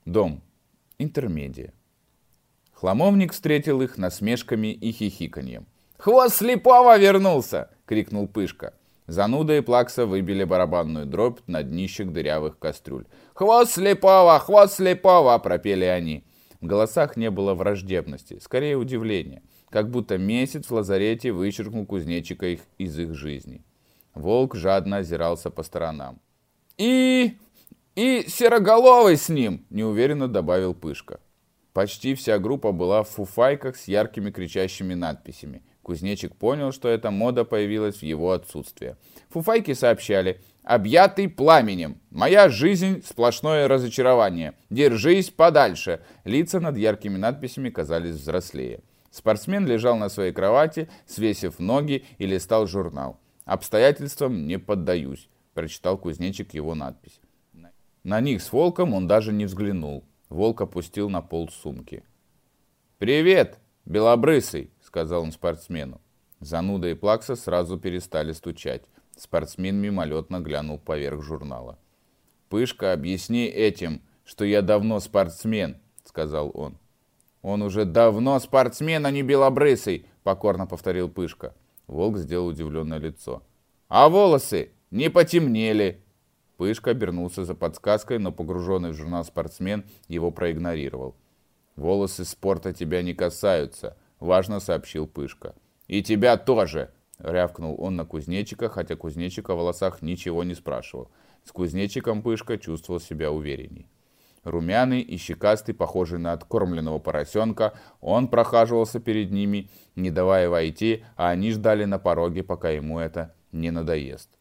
Дом. Интермедия. Хламовник встретил их насмешками и хихиканьем. «Хвост слепого вернулся!» — крикнул Пышка. Зануда и Плакса выбили барабанную дробь на днищах дырявых кастрюль. «Хвост слепого! Хвост слепого!» — пропели они. В голосах не было враждебности, скорее удивления, как будто месяц в лазарете вычеркнул кузнечика из их жизни. Волк жадно озирался по сторонам. «И сероголовый с ним!» — неуверенно добавил Пышка. Почти вся группа была в фуфайках с яркими кричащими надписями. Кузнечик понял, что эта мода появилась в его отсутствие. Фуфайки сообщали: «Объятый пламенем! Моя жизнь — сплошное разочарование! Держись подальше!» Лица над яркими надписями казались взрослее. Спортсмен лежал на своей кровати, свесив ноги, и листал журнал. «Обстоятельствам не поддаюсь», — прочитал кузнечик его надпись. На них с Волком он даже не взглянул. Волк опустил на пол сумки. «Привет, белобрысый!» — сказал он спортсмену. Зануда и Плакса сразу перестали стучать. Спортсмен мимолетно глянул поверх журнала. «Пышка, объясни этим, что я давно спортсмен», — сказал он. «Он уже давно спортсмен, а не белобрысый», — покорно повторил Пышка. Волк сделал удивленное лицо. «А волосы не потемнели?» Пышка обернулся за подсказкой, но погруженный в журнал спортсмен его проигнорировал. «Волосы спорта тебя не касаются», — важно сообщил Пышка. «И тебя тоже», — рявкнул он на кузнечика, хотя кузнечик о волосах ничего не спрашивал. С кузнечиком Пышка чувствовал себя уверенней. Румяный и щекастый, похожий на откормленного поросенка, он прохаживался перед ними, не давая войти, а они ждали на пороге, пока ему это не надоест.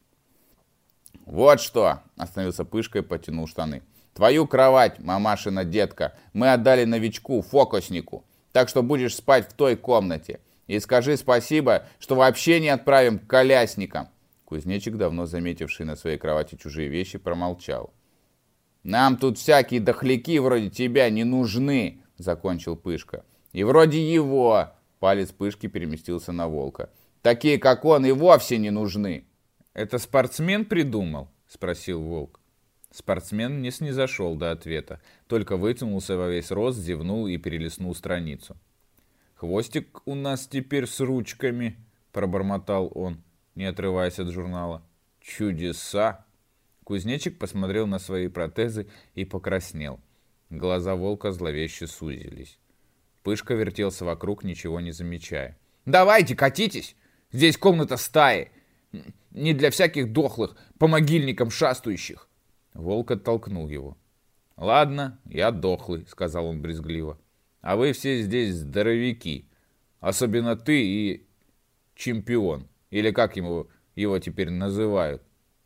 «Вот что!» — остановился Пышка и потянул штаны. «Твою кровать, мамашина детка, мы отдали новичку, фокуснику, так что будешь спать в той комнате. И скажи спасибо, что вообще не отправим к колясникам». Кузнечик, давно заметивший на своей кровати чужие вещи, промолчал. «Нам тут всякие дохляки вроде тебя не нужны», — закончил Пышка. «И вроде его», — палец Пышки переместился на Волка. «Такие, как он, и вовсе не нужны». «Это спортсмен придумал?» — спросил Волк. Спортсмен не снизошел до ответа, только вытянулся во весь рост, зевнул и перелистнул страницу. «Хвостик у нас теперь с ручками», — пробормотал он, не отрываясь от журнала. «Чудеса!» Кузнечик посмотрел на свои протезы и покраснел. Глаза Волка зловеще сузились. Пышка вертелся вокруг, ничего не замечая. «Давайте, катитесь! Здесь комната стаи! Не для всяких дохлых, по могильникам шастающих!» Волк оттолкнул его. «Ладно, я дохлый», — сказал он брезгливо. «А вы все здесь здоровяки. Особенно ты и чемпион. Или как его теперь называют?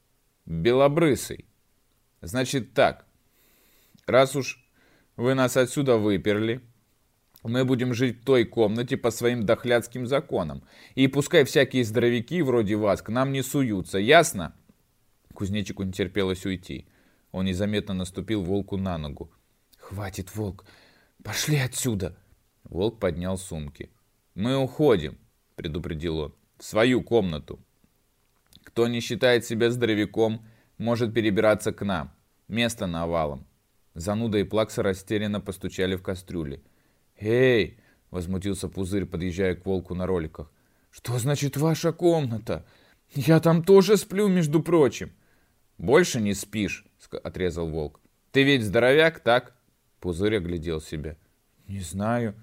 Белобрысый. Значит так, раз уж вы нас отсюда выперли, мы будем жить в той комнате по своим дохляцким законам. И пускай всякие здоровяки вроде вас к нам не суются, ясно?» Кузнечику не терпелось уйти. Он незаметно наступил Волку на ногу. «Хватит, Волк, пошли отсюда!» Волк поднял сумки. «Мы уходим», — предупредил он, — «в свою комнату. Кто не считает себя здоровяком, может перебираться к нам. Место навалом». Зануда и Плакса растерянно постучали в кастрюли. «Эй!» — возмутился Пузырь, подъезжая к Волку на роликах. «Что значит ваша комната? Я там тоже сплю, между прочим». «Больше не спишь», — отрезал Волк. «Ты ведь здоровяк, так?» Пузырь оглядел себя. «Не знаю,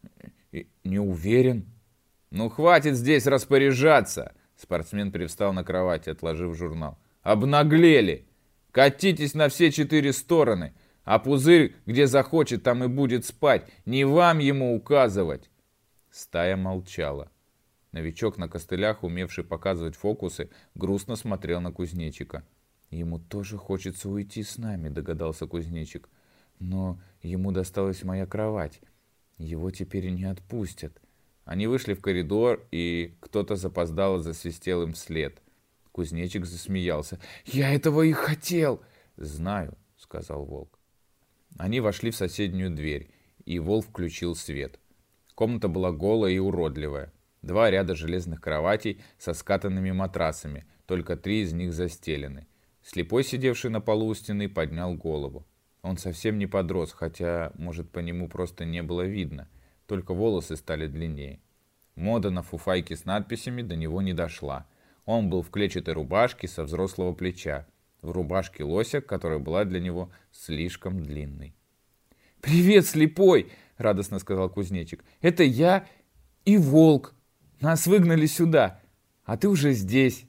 не уверен». «Ну, хватит здесь распоряжаться!» Спортсмен привстал на кровати, отложив журнал. «Обнаглели! Катитесь на все 4 стороны, а Пузырь, где захочет, там и будет спать. Не вам ему указывать!» Стая молчала. Новичок на костылях, умевший показывать фокусы, грустно смотрел на Кузнечика. «Ему тоже хочется уйти с нами», — догадался Кузнечик. «Но ему досталась моя кровать. Его теперь не отпустят». Они вышли в коридор, и кто-то запоздало засвистел им вслед. Кузнечик засмеялся. «Я этого и хотел!» «Знаю», — сказал Волк. Они вошли в соседнюю дверь, и Волк включил свет. Комната была голая и уродливая. 2 ряда железных кроватей со скатанными матрасами, только 3 из них застелены. Слепой, сидевший на полу у стены, поднял голову. Он совсем не подрос, хотя, может, по нему просто не было видно, только волосы стали длиннее. Мода на фуфайки с надписями до него не дошла. Он был в клетчатой рубашке со взрослого плеча, в рубашке лося, которая была для него слишком длинной. «Привет, слепой!» — радостно сказал кузнечик. «Это я и волк. Нас выгнали сюда, а ты уже здесь».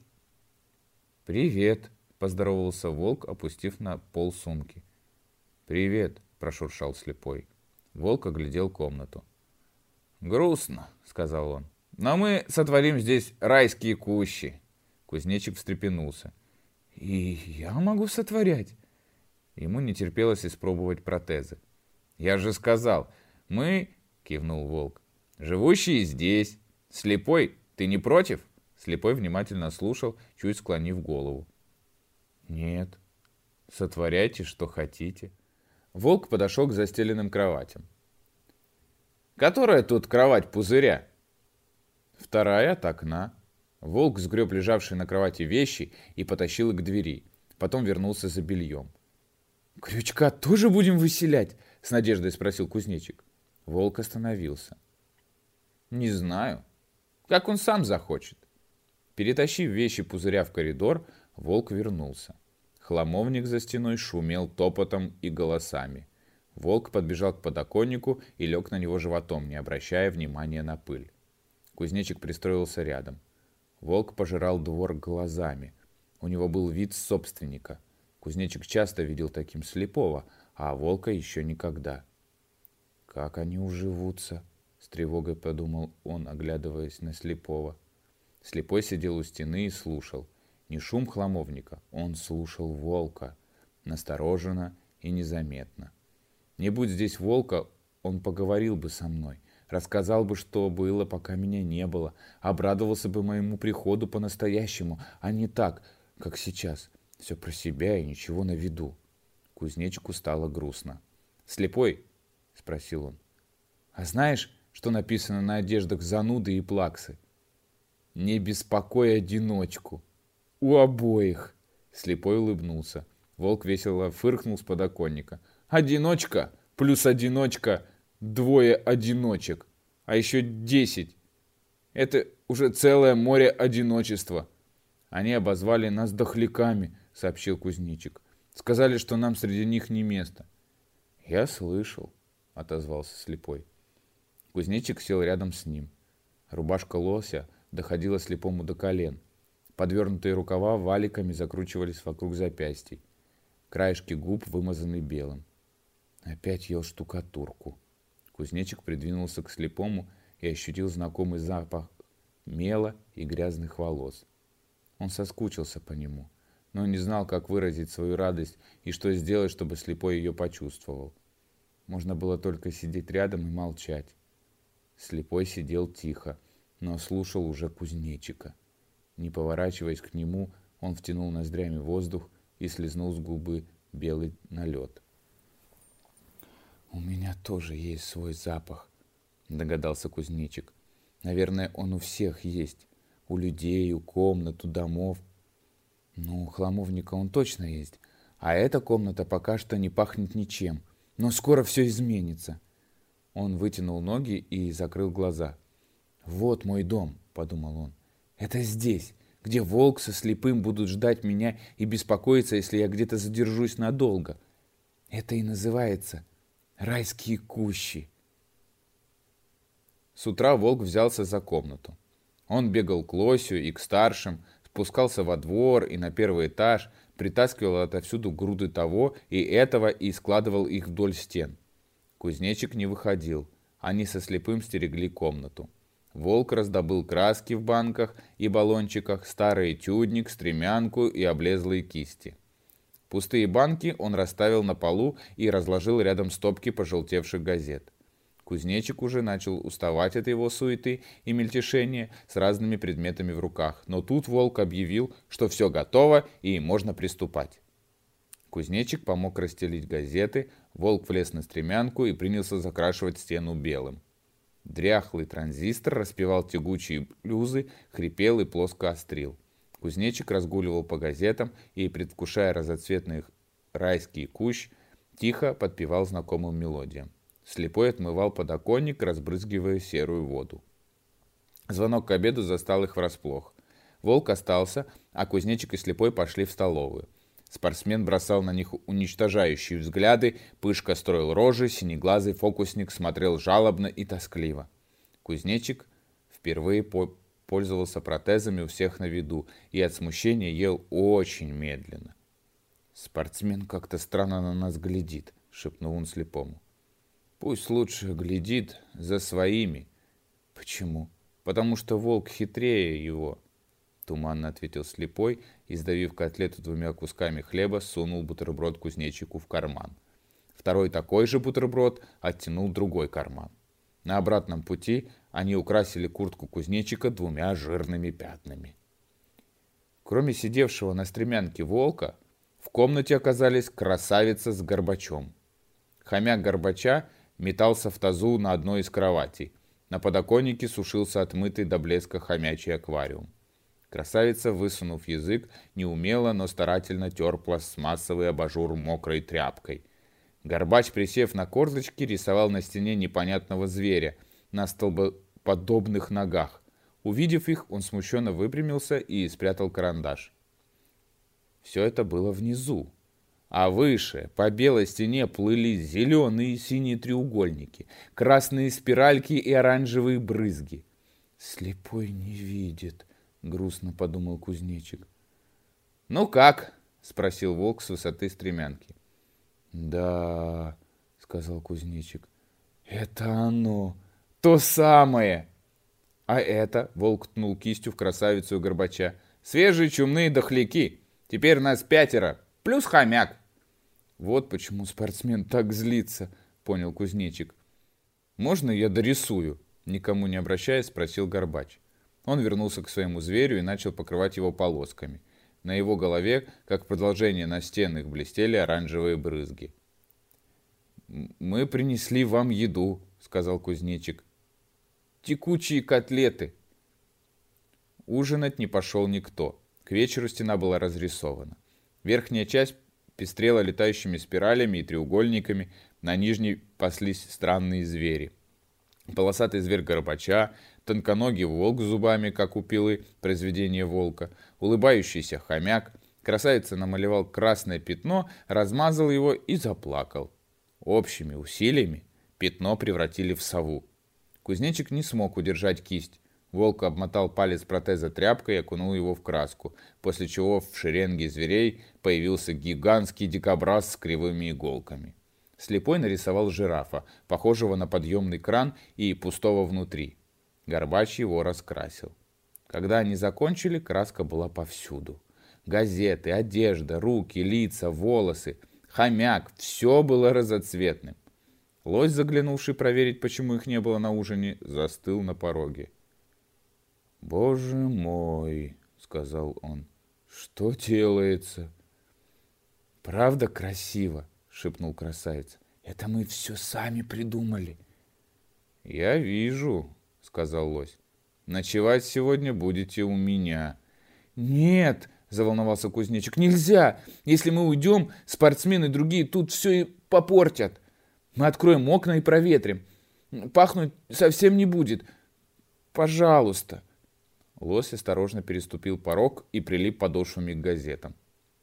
«Привет!» — поздоровался волк, опустив на пол сумки. «Привет!» — прошуршал слепой. Волк оглядел комнату. «Грустно», — сказал он. «Но мы сотворим здесь райские кущи». Кузнечик встрепенулся. «И я могу сотворять?» Ему не терпелось испробовать протезы. «Я же сказал, мы...» — кивнул волк. «Живущие здесь. Слепой, ты не против?» Слепой внимательно слушал, чуть склонив голову. «Нет. Сотворяйте, что хотите». Волк подошел к застеленным кроватям. «Которая тут кровать пузыря?» «Вторая от окна». Волк сгреб лежавшие на кровати вещи и потащил их к двери. Потом вернулся за бельем. «Крючка тоже будем выселять?» — с надеждой спросил кузнечик. Волк остановился. «Не знаю. Как он сам захочет». Перетащив вещи пузыря в коридор, волк вернулся. Хламовник за стеной шумел топотом и голосами. Волк подбежал к подоконнику и лег на него животом, не обращая внимания на пыль. Кузнечик пристроился рядом. Волк пожирал двор глазами. У него был вид собственника. Кузнечик часто видел таким слепого, а волка еще никогда. «Как они уживутся?» — с тревогой подумал он, оглядываясь на слепого. Слепой сидел у стены и слушал. Не шум хламовника, он слушал волка. Настороженно и незаметно. Не будь здесь волка, он поговорил бы со мной. Рассказал бы, что было, пока меня не было. Обрадовался бы моему приходу по-настоящему, а не так, как сейчас. Все про себя и ничего на виду. Кузнечику стало грустно. «Слепой?» — спросил он. «А знаешь, что написано на одеждах зануды и плаксы?» «Не беспокой одиночку». «У обоих». Слепой улыбнулся. Волк весело фыркнул с подоконника. «Одиночка плюс одиночка, двое одиночек, а еще 10. Это уже целое море одиночества». «Они обозвали нас дохляками», — сообщил кузнечик. «Сказали, что нам среди них не место». «Я слышал», — отозвался слепой. Кузнечик сел рядом с ним. Рубашка лося доходила слепому до колен. Подвернутые рукава валиками закручивались вокруг запястий. Краешки губ вымазаны белым. Опять ел штукатурку. Кузнечик придвинулся к слепому и ощутил знакомый запах мела и грязных волос. Он соскучился по нему, но не знал, как выразить свою радость и что сделать, чтобы слепой ее почувствовал. Можно было только сидеть рядом и молчать. Слепой сидел тихо, но слушал уже кузнечика. Не поворачиваясь к нему, он втянул ноздрями воздух и слезнул с губы белый налет. «У меня тоже есть свой запах», — догадался кузнечик. «Наверное, он у всех есть. У людей, у комнат, у домов. Ну, у хламовника он точно есть. А эта комната пока что не пахнет ничем. Но скоро все изменится». Он вытянул ноги и закрыл глаза. «Вот мой дом», — подумал он. «Это здесь, где волк со слепым будут ждать меня и беспокоиться, если я где-то задержусь надолго. Это и называется райские кущи». С утра волк взялся за комнату. Он бегал к лосю и к старшим, спускался во двор и на первый этаж, притаскивал отовсюду груды того и этого и складывал их вдоль стен. Кузнечик не выходил. Они со слепым стерегли комнату. Волк раздобыл краски в банках и баллончиках, старый этюдник, стремянку и облезлые кисти. Пустые банки он расставил на полу и разложил рядом стопки пожелтевших газет. Кузнечик уже начал уставать от его суеты и мельтешения с разными предметами в руках, но тут волк объявил, что все готово и можно приступать. Кузнечик помог расстелить газеты, волк влез на стремянку и принялся закрашивать стену белым. Дряхлый транзистор распевал тягучие блюзы, хрипел и плоско острил. Кузнечик разгуливал по газетам и, предвкушая разноцветные райские кущ, тихо подпевал знакомым мелодиям. Слепой отмывал подоконник, разбрызгивая серую воду. Звонок к обеду застал их врасплох. Волк остался, а Кузнечик и Слепой пошли в столовую. Спортсмен бросал на них уничтожающие взгляды, Пышка строил рожи, синеглазый фокусник смотрел жалобно и тоскливо. Кузнечик впервые пользовался протезами у всех на виду и от смущения ел очень медленно. «Спортсмен как-то странно на нас глядит», — шепнул он Слепому. «Пусть лучше глядит за своими». «Почему?» «Потому что волк хитрее его», — туманно ответил Слепой и, сдавив котлету 2 кусками хлеба, сунул бутерброд Кузнечику в карман. Второй такой же бутерброд оттянул другой карман. На обратном пути они украсили куртку Кузнечика 2 жирными пятнами. Кроме сидевшего на стремянке волка, в комнате оказались красавица с Горбачом. Хомяк Горбача метался в тазу на одной из кроватей. На подоконнике сушился отмытый до блеска хомячий аквариум. Красавица, высунув язык, неумело, но старательно тер пластмассовый абажур мокрой тряпкой. Горбач, присев на корточки, рисовал на стене непонятного зверя на столбоподобных ногах. Увидев их, он смущенно выпрямился и спрятал карандаш. Все это было внизу. А выше, по белой стене, плыли зеленые и синие треугольники, красные спиральки и оранжевые брызги. «Слепой не видит», — грустно подумал Кузнечик. «Ну как?» — спросил волк с высоты стремянки. «Да», — сказал Кузнечик, — «это оно, то самое». «А это?» — волк ткнул кистью в красавицу и Горбача. «Свежие чумные дохляки. Теперь нас 5, плюс хомяк». «Вот почему спортсмен так злится», — понял Кузнечик. «Можно я дорисую?» — никому не обращаясь, спросил Горбач. Он вернулся к своему зверю и начал покрывать его полосками. На его голове, как продолжение настенных, блестели оранжевые брызги. «Мы принесли вам еду», — сказал Кузнечик. «Текучие котлеты». Ужинать не пошел никто. К вечеру стена была разрисована. Верхняя часть пестрела летающими спиралями и треугольниками, на нижней паслись странные звери. Полосатый зверь Горбача, тонконогий волк с зубами, как у пилы, произведение волка, улыбающийся хомяк. Красавица намалевал красное пятно, размазал его и заплакал. Общими усилиями пятно превратили в сову. Кузнечик не смог удержать кисть. Волк обмотал палец протеза тряпкой и окунул его в краску, после чего в шеренге зверей появился гигантский дикобраз с кривыми иголками. Слепой нарисовал жирафа, похожего на подъемный кран и пустого внутри. Горбач его раскрасил. Когда они закончили, краска была повсюду. Газеты, одежда, руки, лица, волосы, хомяк — все было разноцветным. Лось, заглянувший проверить, почему их не было на ужине, застыл на пороге. «Боже мой», — сказал он, — «что делается?» «Правда красиво?» — шепнул красавец. «Это мы все сами придумали». «Я вижу», — сказал лось. «Ночевать сегодня будете у меня». «Нет», — заволновался Кузнечик, — «нельзя. Если мы уйдем, спортсмены другие тут все и попортят. Мы откроем окна и проветрим. Пахнуть совсем не будет. Пожалуйста». Лось осторожно переступил порог и прилип подошвами к газетам.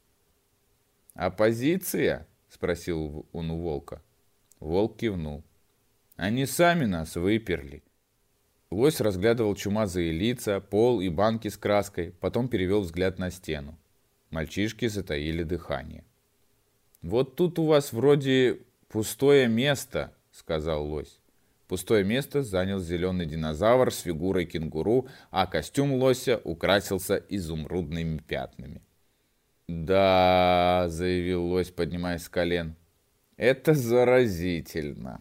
«Оппозиция?» — спросил он у волка. Волк кивнул. «Они сами нас выперли». Лось разглядывал чумазые лица, пол и банки с краской, потом перевел взгляд на стену. Мальчишки затаили дыхание. «Вот тут у вас вроде пустое место», — сказал лось. Пустое место занял зеленый динозавр с фигурой кенгуру, а костюм лося украсился изумрудными пятнами. «Да», — заявил лось, поднимаясь с колен, — «это заразительно.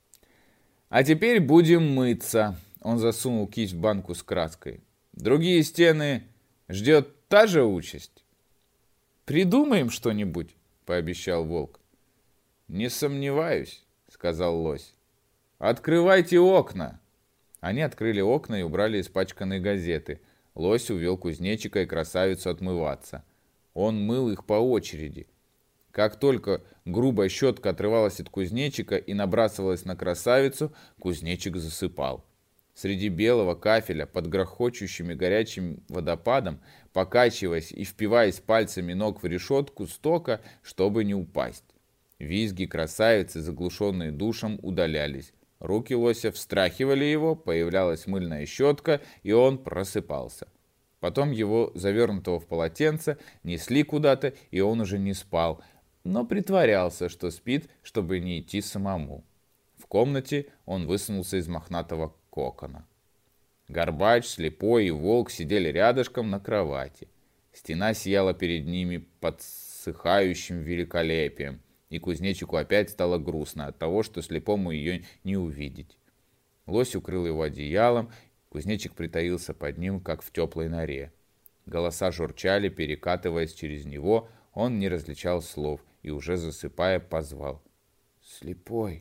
А теперь будем мыться». Он засунул кисть в банку с краской. «Другие стены ждет та же участь». «Придумаем что-нибудь», — пообещал волк. «Не сомневаюсь», — сказал лось. «Открывайте окна». Они открыли окна и убрали испачканные газеты. Лось увел Кузнечика и красавицу отмываться. Он мыл их по очереди. Как только грубая щетка отрывалась от кузнечика и набрасывалась на красавицу, кузнечик засыпал. Среди белого кафеля под грохочущими горячим водопадом, покачиваясь и впиваясь пальцами ног в решетку стока, чтобы не упасть. Визги красавицы, заглушенные душем, удалялись. Руки лося встряхивали его, появлялась мыльная щетка, и он просыпался. Потом его, завернутого в полотенце, несли куда-то, и он уже не спал, но притворялся, что спит, чтобы не идти самому. В комнате он высунулся из мохнатого кокона. Горбач, Слепой и Волк сидели рядышком на кровати. Стена сияла перед ними подсыхающим великолепием, и кузнечику опять стало грустно от того, что Слепому ее не увидеть. Лось укрыл его одеялом, кузнечик притаился под ним, как в теплой норе. Голоса журчали, перекатываясь через него, он не различал слов и, уже засыпая, позвал: «Слепой!»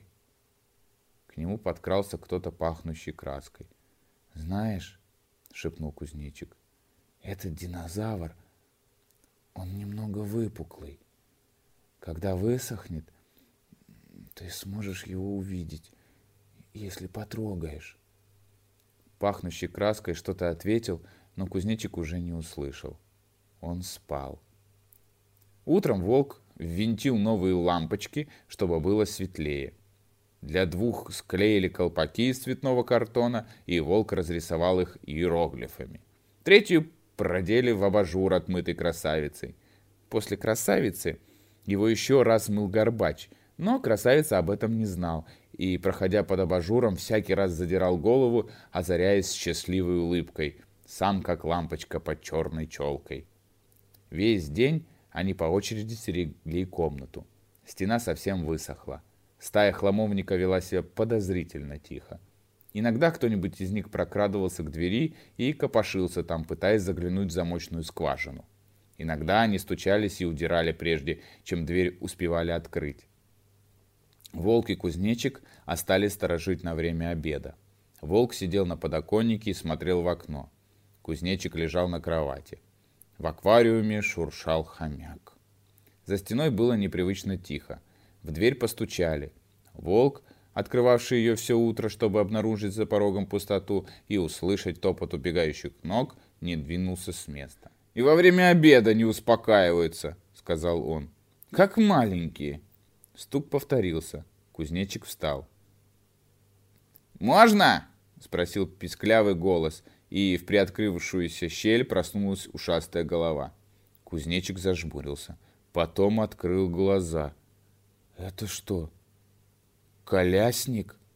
К нему подкрался кто-то, пахнущий краской. «Знаешь, — шепнул кузнечик, — этот динозавр, он немного выпуклый. Когда высохнет, ты сможешь его увидеть, если потрогаешь». Пахнущий краской что-то ответил, но кузнечик уже не услышал. Он спал. Утром Волк ввинтил новые лампочки, чтобы было светлее. Для двух склеили колпаки из цветного картона, и Волк разрисовал их иероглифами. Третью продели в абажур, отмытой красавицей. После красавицы его еще раз мыл Горбач, но красавица об этом не знал, и, проходя под абажуром, всякий раз задирал голову, озаряясь счастливой улыбкой, сам как лампочка под черной челкой. Весь день они по очереди стерегли комнату. Стена совсем высохла. Стая хламовника вела себя подозрительно тихо. Иногда кто-нибудь из них прокрадывался к двери и копошился там, пытаясь заглянуть в замочную скважину. Иногда они стучались и удирали прежде, чем дверь успевали открыть. Волк и кузнечик остались сторожить на время обеда. Волк сидел на подоконнике и смотрел в окно. Кузнечик лежал на кровати. В аквариуме шуршал хомяк. За стеной было непривычно тихо. В дверь постучали. Волк, открывавший ее все утро, чтобы обнаружить за порогом пустоту и услышать топот убегающих ног, не двинулся с места. «И во время обеда не успокаиваются», — сказал он. «Как маленькие». Стук повторился. Кузнечик встал. «Можно?» — спросил писклявый голос, и в приоткрывшуюся щель проснулась ушастая голова. Кузнечик зажмурился. Потом открыл глаза. «Это что, колясник?»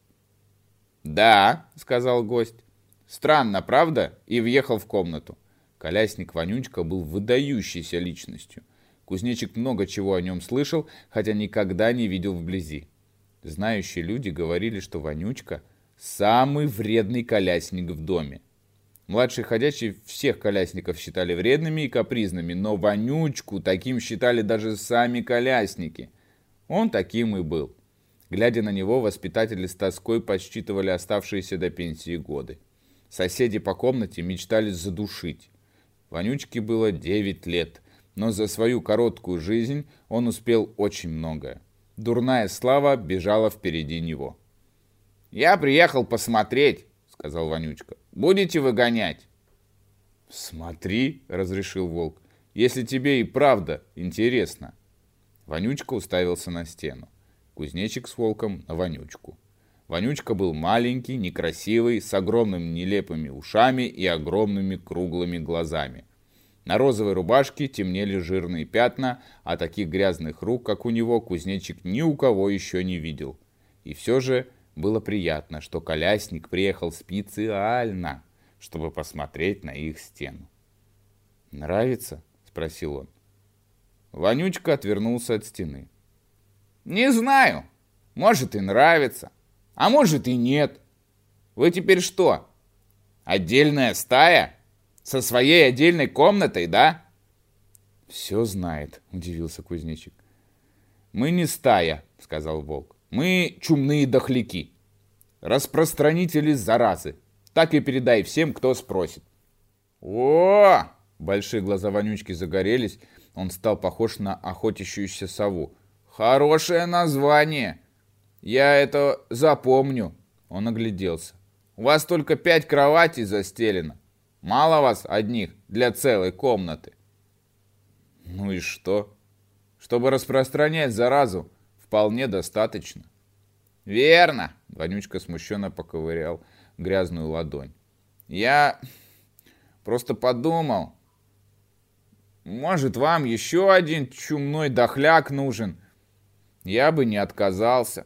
«Да», — сказал гость. «Странно, правда?» И въехал в комнату. Колясник Вонючка был выдающейся личностью. Кузнечик много чего о нем слышал, хотя никогда не видел вблизи. Знающие люди говорили, что Вонючка – самый вредный колясник в доме. Младшие ходячие всех колясников считали вредными и капризными, но Вонючку таким считали даже сами колясники. Он таким и был. Глядя на него, воспитатели с тоской подсчитывали оставшиеся до пенсии годы. Соседи по комнате мечтали задушить. Вонючке было 9 лет, но за свою короткую жизнь он успел очень многое. Дурная слава бежала впереди него. «Я приехал посмотреть», — сказал Вонючка. «Будете выгонять?» «Смотри», — разрешил Волк, — «если тебе и правда интересно». Вонючка уставился на стену. Кузнечик с Волком на Вонючку. Вонючка был маленький, некрасивый, с огромными нелепыми ушами и огромными круглыми глазами. На розовой рубашке темнели жирные пятна, а таких грязных рук, как у него, кузнечик ни у кого еще не видел. И все же было приятно, что колясник приехал специально, чтобы посмотреть на их стену. «Нравится?» — спросил он. Вонючка отвернулся от стены. «Не знаю. Может, и нравится. А может, и нет. Вы теперь что, отдельная стая? Со своей отдельной комнатой, да?» «Все знает», — удивился кузнечик. «Мы не стая», — сказал Волк. «Мы чумные дохляки, распространители заразы. Так и передай всем, кто спросит». «О!» — большие глаза Вонючки загорелись, Он стал похож на охотящуюся сову. «Хорошее название! Я это запомню!» Он огляделся. «У вас только 5 кроватей застелено. Мало вас одних для целой комнаты?» «Ну и что? Чтобы распространять заразу, вполне достаточно». «Верно!» — Вонючка смущенно поковырял грязную ладонь. «Я просто подумал, может, вам еще один чумной дохляк нужен? Я бы не отказался.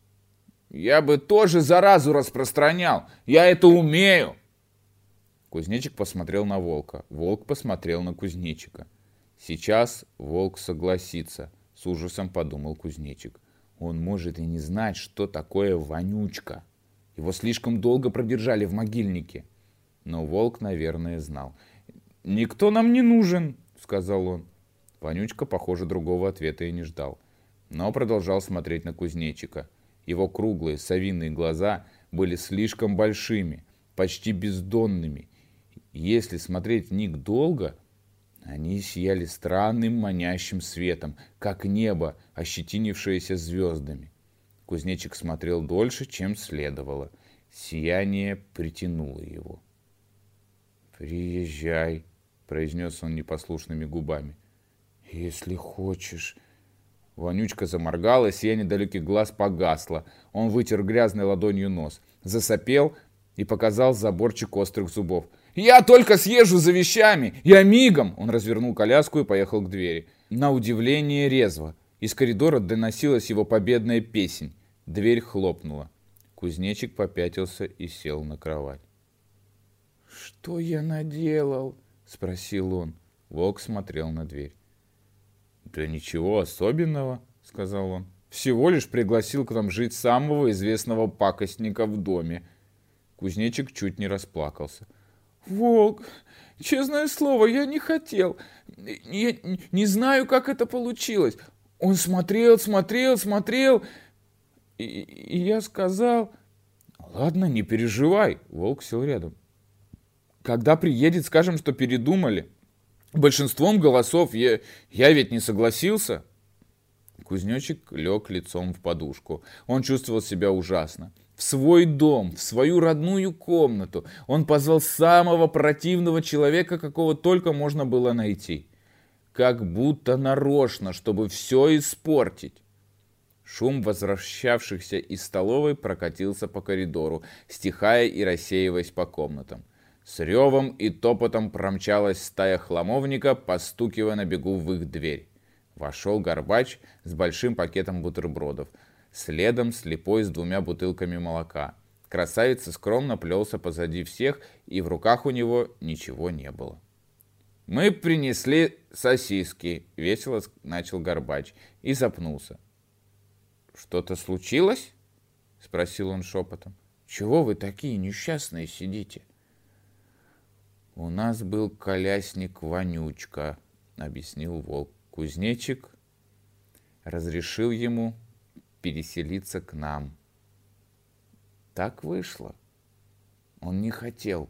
Я бы тоже заразу распространял. Я это умею!» Кузнечик посмотрел на Волка. Волк посмотрел на Кузнечика. «Сейчас Волк согласится», — с ужасом подумал Кузнечик. «Он может и не знать, что такое Вонючка. Его слишком долго продержали в могильнике». Но Волк, наверное, знал. «Никто нам не нужен», — сказал он. Вонючка, похоже, другого ответа и не ждал, но продолжал смотреть на Кузнечика. Его круглые совиные глаза были слишком большими, почти бездонными. Если смотреть в них долго, они сияли странным манящим светом, как небо, ощетинившееся звездами. Кузнечик смотрел дольше, чем следовало. Сияние притянуло его. «Приезжай», — произнес он непослушными губами. «Если хочешь». Вонючка заморгала, сияние далеких глаз погасло. Он вытер грязной ладонью нос, засопел и показал заборчик острых зубов. «Я только съезжу за вещами! Я мигом!» Он развернул коляску и поехал к двери. На удивление резво. Из коридора доносилась его победная песнь. Дверь хлопнула. Кузнечик попятился и сел на кровать. «Что я наделал?» — спросил он. Волк смотрел на дверь. «Да ничего особенного», — сказал он. «Всего лишь пригласил к нам жить самого известного пакостника в доме». Кузнечик чуть не расплакался. «Волк, честное слово, я не хотел. Я не знаю, как это получилось. Он смотрел, и я сказал...» «Ладно, не переживай», — Волк сел рядом. «Когда приедет, скажем, что передумали. Большинством голосов я ведь не согласился». Кузнечик лег лицом в подушку. Он чувствовал себя ужасно. В свой дом, в свою родную комнату он позвал самого противного человека, какого только можно было найти. Как будто нарочно, чтобы все испортить. Шум возвращавшихся из столовой прокатился по коридору, стихая и рассеиваясь по комнатам. С ревом и топотом промчалась стая хламовника, постукивая на бегу в их дверь. Вошел Горбач с большим пакетом бутербродов. Следом слепой с 2 бутылками молока. Красавица скромно плелся позади всех, и в руках у него ничего не было. «Мы принесли сосиски», — весело начал Горбач и запнулся. «Что-то случилось?» — спросил он шепотом. «Чего вы такие несчастные сидите?» «У нас был колясник Вонючка», — объяснил Волк. «Кузнечик разрешил ему переселиться к нам. Так вышло. Он не хотел».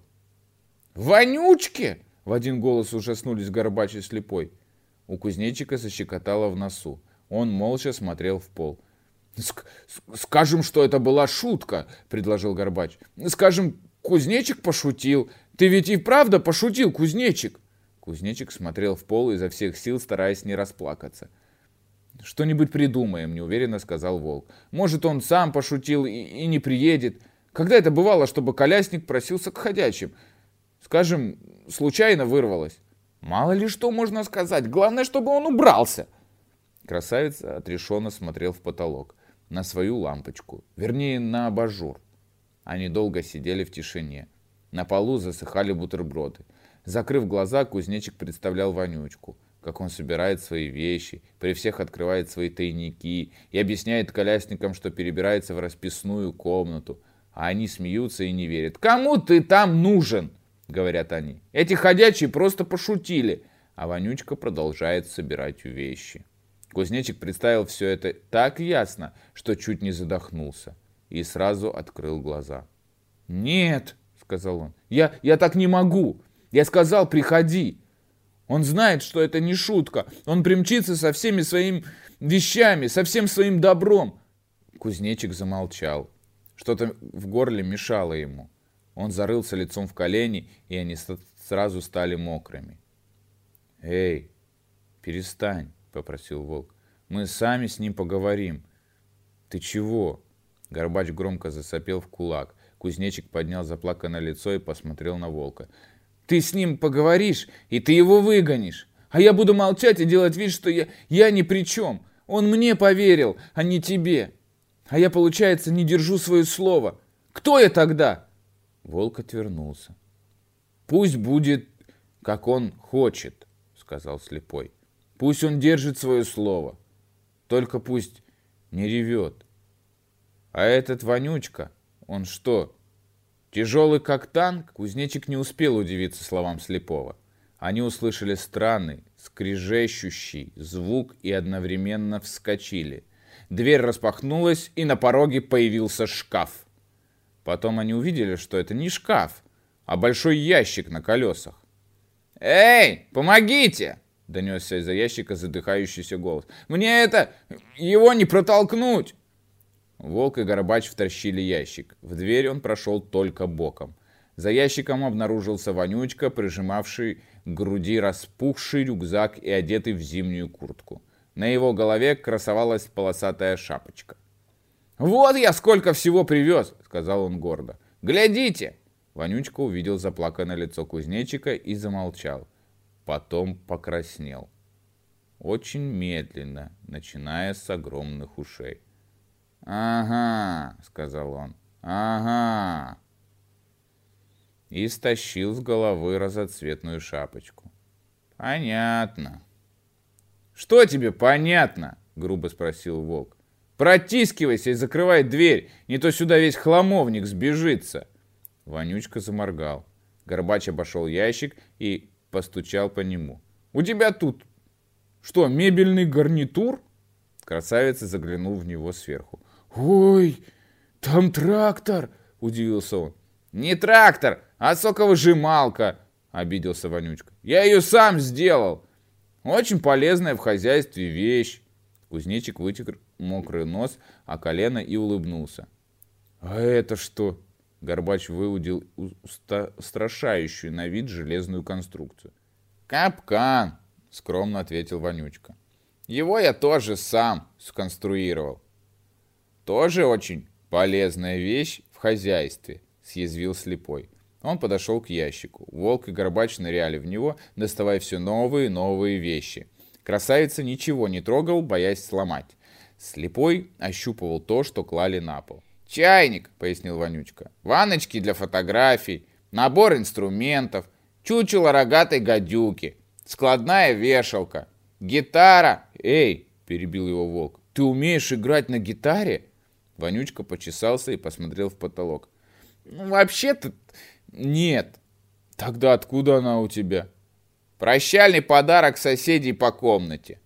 «Вонючке!» — в один голос ужаснулись Горбач и Слепой. У Кузнечика защекотало в носу. Он молча смотрел в пол. «Скажем, что это была шутка», — предложил Горбач. «Скажем, Кузнечик пошутил. Ты ведь и правда пошутил, Кузнечик?» Кузнечик смотрел в пол изо всех сил, стараясь не расплакаться. «Что-нибудь придумаем», — неуверенно сказал Волк. «Может, он сам пошутил и не приедет. Когда это бывало, чтобы колясник просился к ходячим? Скажем, случайно вырвалось. Мало ли что можно сказать. Главное, чтобы он убрался». Красавица отрешенно смотрел в потолок, на свою лампочку, вернее, на абажур. Они долго сидели в тишине. На полу засыхали бутерброды. Закрыв глаза, Кузнечик представлял Вонючку, как он собирает свои вещи, при всех открывает свои тайники и объясняет колясникам, что перебирается в расписную комнату. А они смеются и не верят. «Кому ты там нужен?» — говорят они. «Эти ходячие просто пошутили». А Вонючка продолжает собирать вещи. Кузнечик представил все это так ясно, что чуть не задохнулся. И сразу открыл глаза. «Нет», — сказал он, — я так не могу. Я сказал, приходи». Он знает, что это не шутка. Он примчится со всеми своими вещами, со всем своим добром. Кузнечик замолчал. Что-то в горле мешало ему. Он зарылся лицом в колени, и они сразу стали мокрыми. «Эй, перестань», — попросил волк. «Мы сами с ним поговорим». «Ты чего?» Горбач громко засопел в кулак. Кузнечик поднял заплаканное лицо и посмотрел на волка. «Ты с ним поговоришь, и ты его выгонишь. А я буду молчать и делать вид, что я ни при чем. Он мне поверил, а не тебе. А я, получается, не держу свое слово. Кто я тогда?» Волк отвернулся. «Пусть будет, как он хочет», — сказал слепой. «Пусть он держит свое слово. Только пусть не ревет. А этот вонючка, он что, тяжелый как танк?» Кузнечик не успел удивиться словам слепого. Они услышали странный, скрежещущий звук и одновременно вскочили. Дверь распахнулась, и на пороге появился шкаф. Потом они увидели, что это не шкаф, а большой ящик на колесах. «Эй, помогите!» — донесся из-за ящика задыхающийся голос. «Мне его не протолкнуть!» Волк и Горбач втащили ящик. В дверь он прошел только боком. За ящиком обнаружился вонючка, прижимавший к груди распухший рюкзак и одетый в зимнюю куртку. На его голове красовалась полосатая шапочка. «Вот я сколько всего привез!» — сказал он гордо. «Глядите!» Вонючка увидел заплаканное лицо кузнечика и замолчал. Потом покраснел. Очень медленно, начиная с огромных ушей. «Ага», — сказал он, — «ага». И стащил с головы разноцветную шапочку. «Понятно». «Что тебе понятно?» — грубо спросил волк. «Протискивайся и закрывай дверь, не то сюда весь хламовник сбежится». Вонючка заморгал. Горбач обошел ящик и постучал по нему. «У тебя тут что, мебельный гарнитур?» Красавец заглянул в него сверху. «Ой, там трактор!» — удивился он. «Не трактор, а соковыжималка!» — обиделся Вонючка. «Я ее сам сделал! Очень полезная в хозяйстве вещь!» Кузнечик вытер мокрый нос о колено и улыбнулся. «А это что?» — Горбач выудил устрашающую на вид железную конструкцию. «Капкан!» — скромно ответил Вонючка. «Его я тоже сам сконструировал». «Тоже очень полезная вещь в хозяйстве», — съязвил слепой. Он подошел к ящику. Волк и Горбач ныряли в него, доставая все новые и новые вещи. Красавица ничего не трогал, боясь сломать. Слепой ощупывал то, что клали на пол. «Чайник», — пояснил Вонючка, — «ванночки для фотографий, набор инструментов, чучело рогатой гадюки, складная вешалка, гитара». «Эй», — перебил его волк, — «ты умеешь играть на гитаре?» Вонючка почесался и посмотрел в потолок. «Вообще-то нет». «Тогда откуда она у тебя?» «Прощальный подарок соседей по комнате».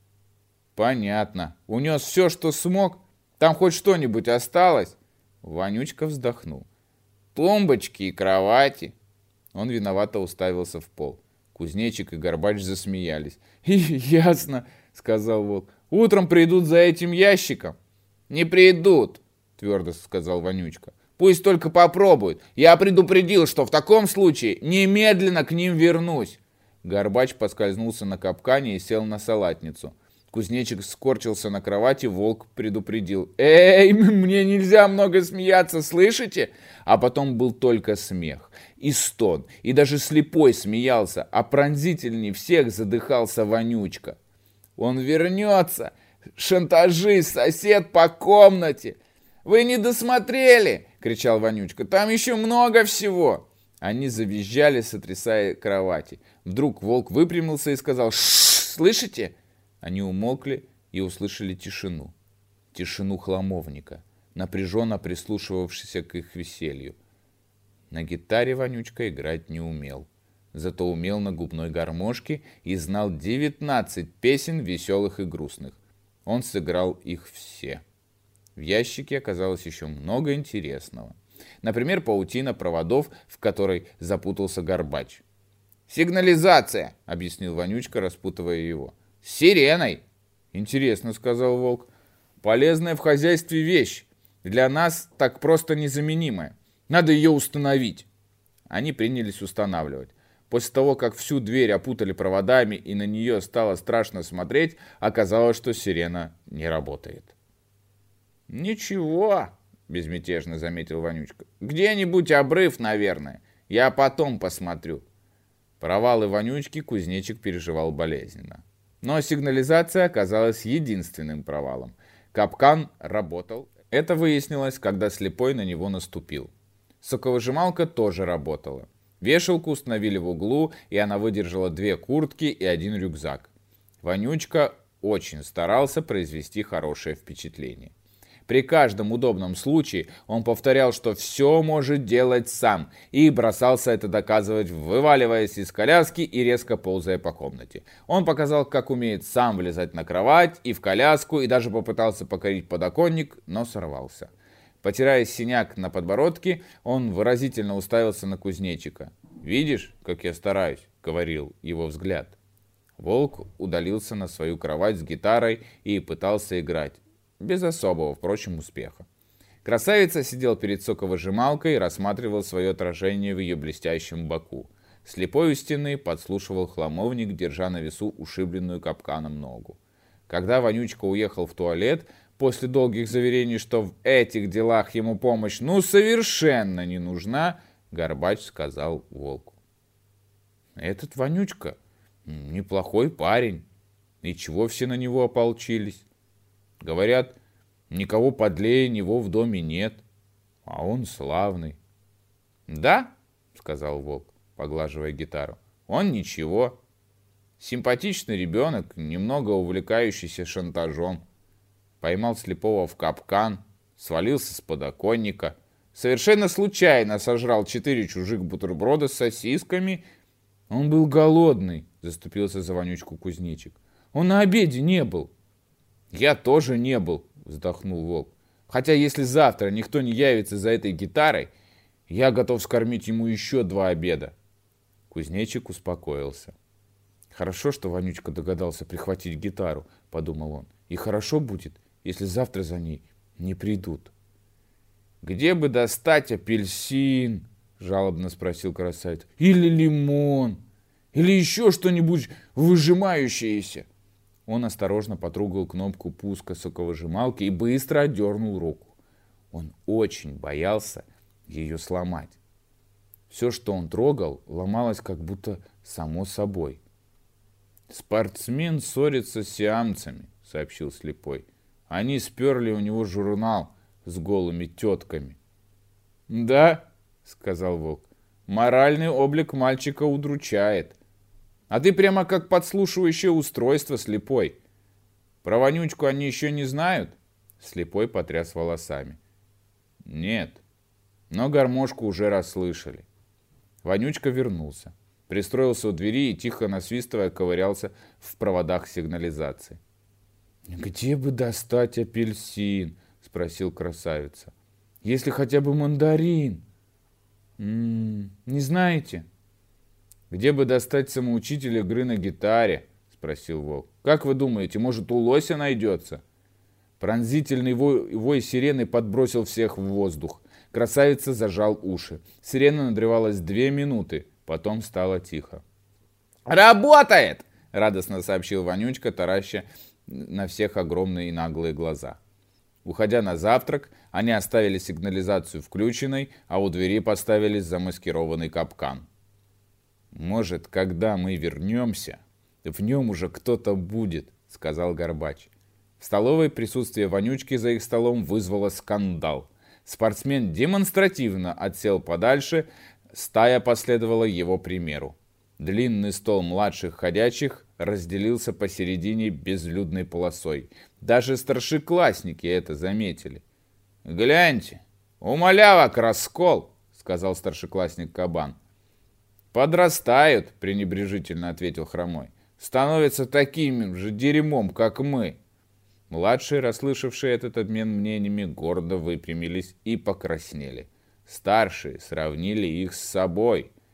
«Понятно. Унес все, что смог? Там хоть что-нибудь осталось?» Вонючка вздохнул. «Тумбочки и кровати». Он виновато уставился в пол. Кузнечик и Горбач засмеялись. «Ясно», — сказал волк. «Утром придут за этим ящиком». «Не придут», — твердо сказал Вонючка. «Пусть только попробуют. Я предупредил, что в таком случае немедленно к ним вернусь». Горбач поскользнулся на капкане и сел на салатницу. Кузнечик скорчился на кровати, волк предупредил. «Эй, мне нельзя много смеяться, слышите?» А потом был только смех и стон, и даже слепой смеялся, а пронзительней всех задыхался Вонючка. «Он вернется! Шантажист, сосед по комнате!» «Вы не досмотрели!» — кричал Вонючка. «Там еще много всего!» Они завизжали, сотрясая кровати. Вдруг волк выпрямился и сказал: «Ш-ш-ш, слышите?» Они умолкли и услышали тишину. Тишину хламовника, напряженно прислушивавшийся к их веселью. На гитаре Вонючка играть не умел. Зато умел на губной гармошке и знал 19 песен веселых и грустных. Он сыграл их все. В ящике оказалось еще много интересного. Например, паутина проводов, в которой запутался Горбач. «Сигнализация», — объяснил Вонючка, распутывая его. «С сиреной». «Интересно», — сказал Волк. «Полезная в хозяйстве вещь. Для нас так просто незаменимая. Надо ее установить». Они принялись устанавливать. После того, как всю дверь опутали проводами и на нее стало страшно смотреть, оказалось, что сирена не работает. «Ничего», — безмятежно заметил Вонючка. «Где-нибудь обрыв, наверное. Я потом посмотрю». Провалы Вонючки кузнечик переживал болезненно. Но сигнализация оказалась единственным провалом. Капкан работал. Это выяснилось, когда слепой на него наступил. Соковыжималка тоже работала. Вешалку установили в углу, и она выдержала 2 куртки и 1 рюкзак. Вонючка очень старался произвести хорошее впечатление. При каждом удобном случае он повторял, что все может делать сам, и бросался это доказывать, вываливаясь из коляски и резко ползая по комнате. Он показал, как умеет сам влезать на кровать и в коляску, и даже попытался покорить подоконник, но сорвался. Потирая синяк на подбородке, он выразительно уставился на кузнечика. «Видишь, как я стараюсь?» — говорил его взгляд. Волк удалился на свою кровать с гитарой и пытался играть. Без особого, впрочем, успеха. Красавица сидел перед соковыжималкой и рассматривал свое отражение в ее блестящем боку. Слепой у стены подслушивал хламовник, держа на весу ушибленную капканом ногу. Когда Вонючка уехал в туалет, после долгих заверений, что в этих делах ему помощь совершенно не нужна, Горбач сказал Волку: «Этот Вонючка неплохой парень. И чего все на него ополчились? Говорят, никого подлее него в доме нет, а он славный». «Да?» — сказал Волк, поглаживая гитару. «Он ничего. Симпатичный ребенок, немного увлекающийся шантажом. Поймал слепого в капкан, свалился с подоконника, совершенно случайно сожрал 4 чужих бутерброда с сосисками. Он был голодный», — заступился за Вонючку кузнечик. «Он на обеде не был». «Я тоже не был», — вздохнул Волк. «Хотя если завтра никто не явится за этой гитарой, я готов скормить ему еще 2 обеда». Кузнечик успокоился. «Хорошо, что Вонючка догадался прихватить гитару», — подумал он. «И хорошо будет, если завтра за ней не придут». «Где бы достать апельсин?» — жалобно спросил красавец. «Или лимон? Или еще что-нибудь выжимающееся?» Он осторожно потрогал кнопку пуска соковыжималки и быстро отдернул руку. Он очень боялся ее сломать. Все, что он трогал, ломалось как будто само собой. «Спортсмен ссорится с сиамцами», — сообщил слепой. «Они сперли у него журнал с голыми тетками». «Да», — сказал Волк, — «моральный облик мальчика удручает. А ты прямо как подслушивающее устройство, слепой. Про Вонючку они еще не знают?» Слепой потряс волосами. «Нет, но гармошку уже расслышали». Вонючка вернулся, пристроился у двери и, тихо насвистывая, ковырялся в проводах сигнализации. «Где бы достать апельсин?» — спросил красавица. «Если хотя бы мандарин». «Не знаете?» «Где бы достать самоучителя игры на гитаре?» — спросил Волк. «Как вы думаете, может, у лося найдется?» Пронзительный вой сирены подбросил всех в воздух. Красавица зажал уши. Сирена надрывалась 2 минуты, потом стало тихо. «Работает!» — радостно сообщил Вонючка, тараща на всех огромные и наглые глаза. Уходя на завтрак, они оставили сигнализацию включенной, а у двери поставили замаскированный капкан. «Может, когда мы вернемся, в нем уже кто-то будет», — сказал Горбач. В столовой присутствие Вонючки за их столом вызвало скандал. Спортсмен демонстративно отсел подальше, стая последовала его примеру. Длинный стол младших ходячих разделился посередине безлюдной полосой. Даже старшеклассники это заметили. «Гляньте, у малявок раскол», — сказал старшеклассник Кабан. «Подрастают», — пренебрежительно ответил Хромой. «Становятся таким же дерьмом, как мы». Младшие, расслышавшие этот обмен мнениями, гордо выпрямились и покраснели. Старшие сравнили их с собой.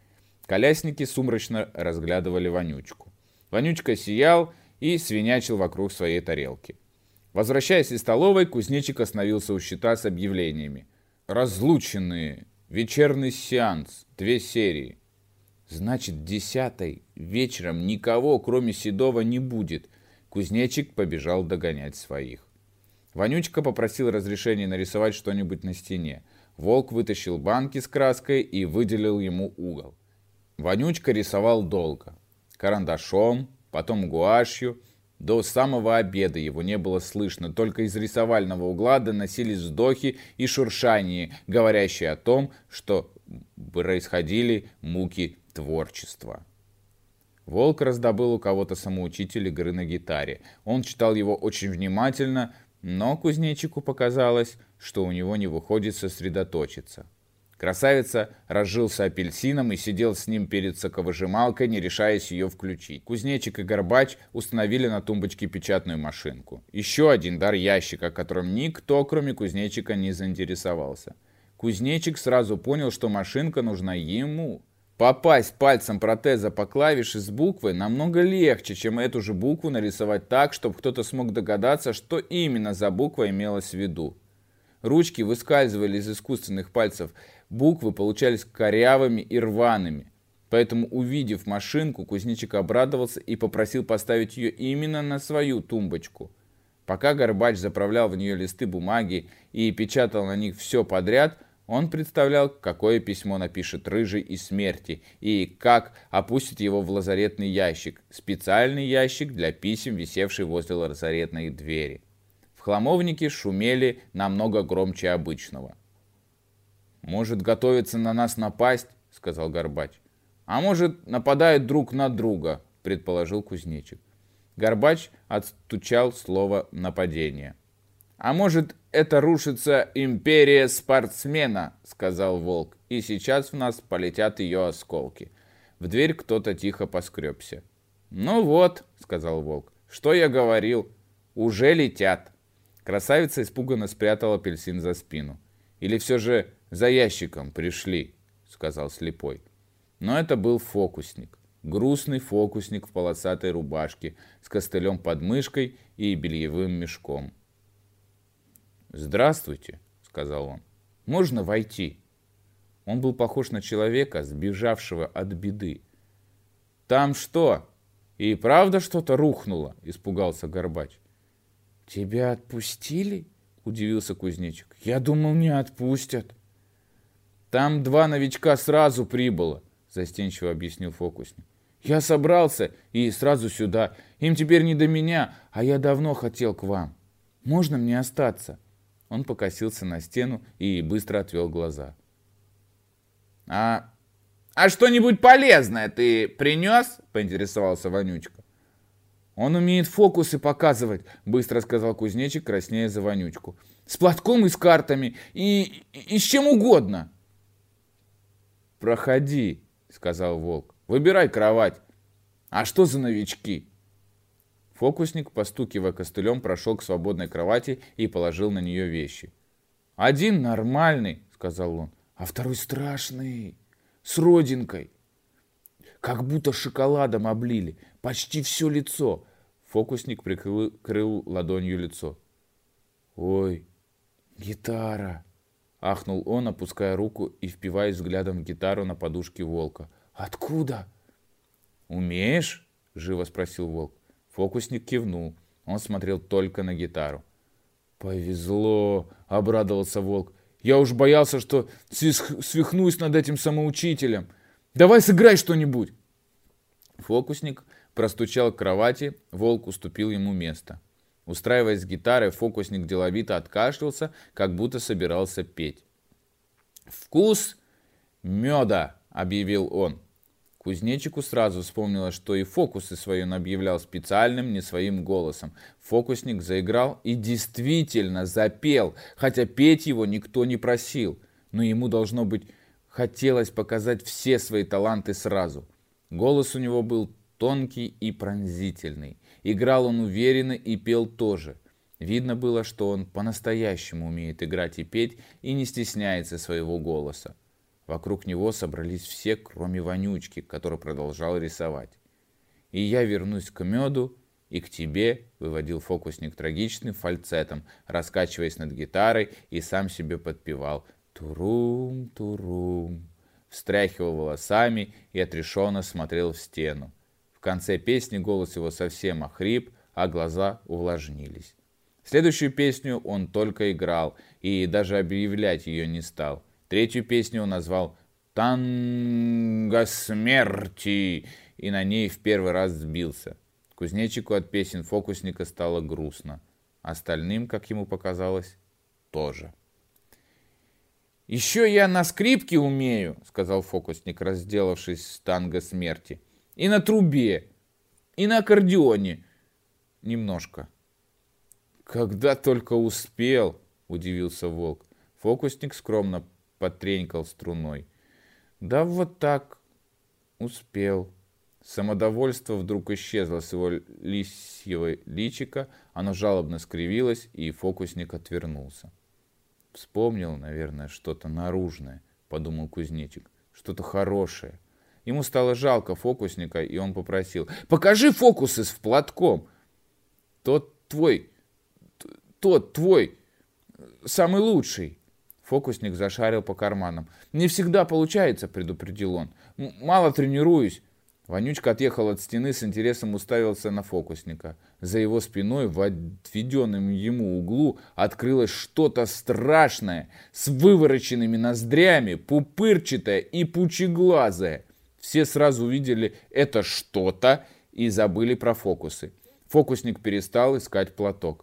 Колясники сумрачно разглядывали Вонючку. Вонючка сиял и свинячил вокруг своей тарелки. Возвращаясь из столовой, кузнечик остановился у щита с объявлениями. «Разлученные. Вечерний сеанс. 2 серии». Значит, 10-й вечером никого, кроме Седова, не будет. Кузнечик побежал догонять своих. Вонючка попросил разрешения нарисовать что-нибудь на стене. Волк вытащил банки с краской и выделил ему угол. Вонючка рисовал долго. Карандашом, потом гуашью. До самого обеда его не было слышно, только из рисовального угла доносились вздохи и шуршания, говорящие о том, что происходили муки творчества. Волк раздобыл у кого-то самоучитель игры на гитаре. Он читал его очень внимательно, но кузнечику показалось, что у него не выходит сосредоточиться. Красавица разжился апельсином и сидел с ним перед соковыжималкой, не решаясь ее включить. Кузнечик и Горбач установили на тумбочке печатную машинку. Еще один дар ящика, которым никто, кроме кузнечика, не заинтересовался. Кузнечик сразу понял, что машинка нужна ему. Попасть пальцем протеза по клавише с буквой намного легче, чем эту же букву нарисовать так, чтобы кто-то смог догадаться, что именно за буква имелась в виду. Ручки выскальзывали из искусственных пальцев, буквы получались корявыми и рваными. Поэтому, увидев машинку, кузнечик обрадовался и попросил поставить ее именно на свою тумбочку. Пока Горбач заправлял в нее листы бумаги и печатал на них все подряд, он представлял, какое письмо напишет Рыжий из смерти и как опустит его в лазаретный ящик, специальный ящик для писем, висевший возле лазаретной двери. В хламовнике шумели намного громче обычного. «Может, готовится на нас напасть?» — сказал Горбач. «А может, нападают друг на друга?» — предположил кузнечик. Горбач отстучал слово «нападение». «А может, это рушится империя спортсмена?» — сказал Волк. «И сейчас в нас полетят ее осколки». В дверь кто-то тихо поскребся. «Ну вот», — сказал Волк, — «что я говорил? Уже летят». Красавица испуганно спрятала апельсин за спину. «Или все же за ящиком пришли?» — сказал слепой. Но это был фокусник. Грустный фокусник в полосатой рубашке с костылем под мышкой и бельевым мешком. «Здравствуйте», — сказал он. «Можно войти?» Он был похож на человека, сбежавшего от беды. «Там что? И правда что-то рухнуло?» — испугался Горбач. «Тебя отпустили?» — удивился кузнечик. «Я думал, не отпустят». «Там 2 новичка сразу прибыло», — застенчиво объяснил фокусник. «Я собрался и сразу сюда. Им теперь не до меня, а я давно хотел к вам. Можно мне остаться?» Он покосился на стену и быстро отвел глаза. «А что-нибудь полезное ты принес?» — поинтересовался Вонючка. «Он умеет фокусы показывать», — быстро сказал кузнечик, краснея за Вонючку. «С платком и с картами, и с чем угодно». «Проходи», — сказал Волк. «Выбирай кровать». «А что за новички?» Фокусник, постукивая костылем, прошел к свободной кровати и положил на нее вещи. «Один нормальный», — сказал он, — «а второй страшный, с родинкой. Как будто шоколадом облили, почти все лицо». Фокусник прикрыл ладонью лицо. «Ой, гитара!» — ахнул он, опуская руку и впиваясь взглядом в гитару на подушке Волка. «Откуда?» «Умеешь?» — живо спросил Волк. Фокусник кивнул. Он смотрел только на гитару. «Повезло!» — обрадовался Волк. «Я уж боялся, что свихнусь над этим самоучителем. Давай сыграй что-нибудь!» Фокусник простучал к кровати, Волк уступил ему место. Устраиваясь с гитарой, фокусник деловито откашлялся, как будто собирался петь. «Вкус меда!» — объявил он. Кузнечику сразу вспомнилось, что и фокусы свои он объявлял специальным, не своим голосом. Фокусник заиграл и действительно запел, хотя петь его никто не просил. Но ему, должно быть, хотелось показать все свои таланты сразу. Голос у него был тонкий и пронзительный. Играл он уверенно и пел тоже. Видно было, что он по-настоящему умеет играть и петь и не стесняется своего голоса. Вокруг него собрались все, кроме Вонючки, который продолжал рисовать. «И я вернусь к меду и к тебе», — выводил фокусник трагичным фальцетом, раскачиваясь над гитарой, и сам себе подпевал «Турум, турум», встряхивал волосами и отрешенно смотрел в стену. В конце песни голос его совсем охрип, а глаза увлажнились. Следующую песню он только играл и даже объявлять ее не стал. Третью песню он назвал «Танго смерти», и на ней в первый раз сбился. Кузнечику от песен фокусника стало грустно. Остальным, как ему показалось, тоже. «Еще я на скрипке умею», — сказал фокусник, разделавшись с танго смерти. «И на трубе, и на аккордеоне. Немножко». «Когда только успел», — удивился волк. Фокусник скромно потренькал струной. «Да вот так успел». Самодовольство вдруг исчезло с его лисьего личика, оно жалобно скривилось, и фокусник отвернулся. «Вспомнил, наверное, что-то наружное», — подумал кузнечик, — «что-то хорошее». Ему стало жалко фокусника, и он попросил: «Покажи фокусы с платком». Тот твой, самый лучший». Фокусник зашарил по карманам. «Не всегда получается», — предупредил он. «Мало тренируюсь». Вонючка отъехал от стены, с интересом уставился на фокусника. За его спиной, в отведенном ему углу, открылось что-то страшное, с вывороченными ноздрями, пупырчатое и пучеглазое. Все сразу увидели это что-то и забыли про фокусы. Фокусник перестал искать платок.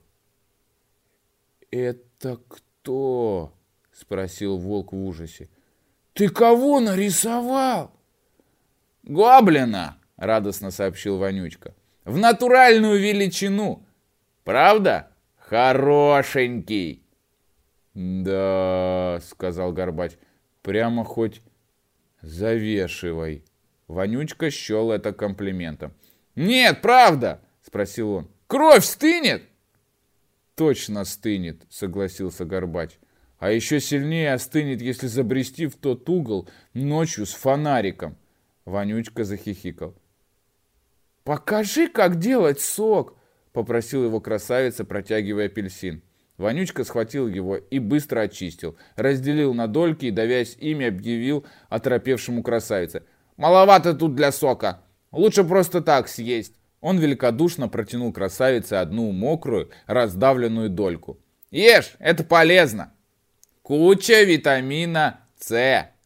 «Это кто?» — спросил волк в ужасе. «Ты кого нарисовал?» «Гоблина», — радостно сообщил Вонючка. «В натуральную величину. Правда? Хорошенький». «Да», — сказал Горбач, — «прямо хоть завешивай». Вонючка счел это комплиментом. «Нет, правда?» — спросил он. «Кровь стынет?» «Точно стынет», — согласился Горбач. «А еще сильнее остынет, если забрести в тот угол ночью с фонариком». Вонючка захихикал. «Покажи, как делать сок», — попросил его красавица, протягивая апельсин. Вонючка схватил его и быстро очистил, разделил на дольки и, давясь ими, объявил оторопевшему красавице: «Маловато тут для сока, лучше просто так съесть». Он великодушно протянул красавице одну мокрую, раздавленную дольку. «Ешь, это полезно. Куча витамина С».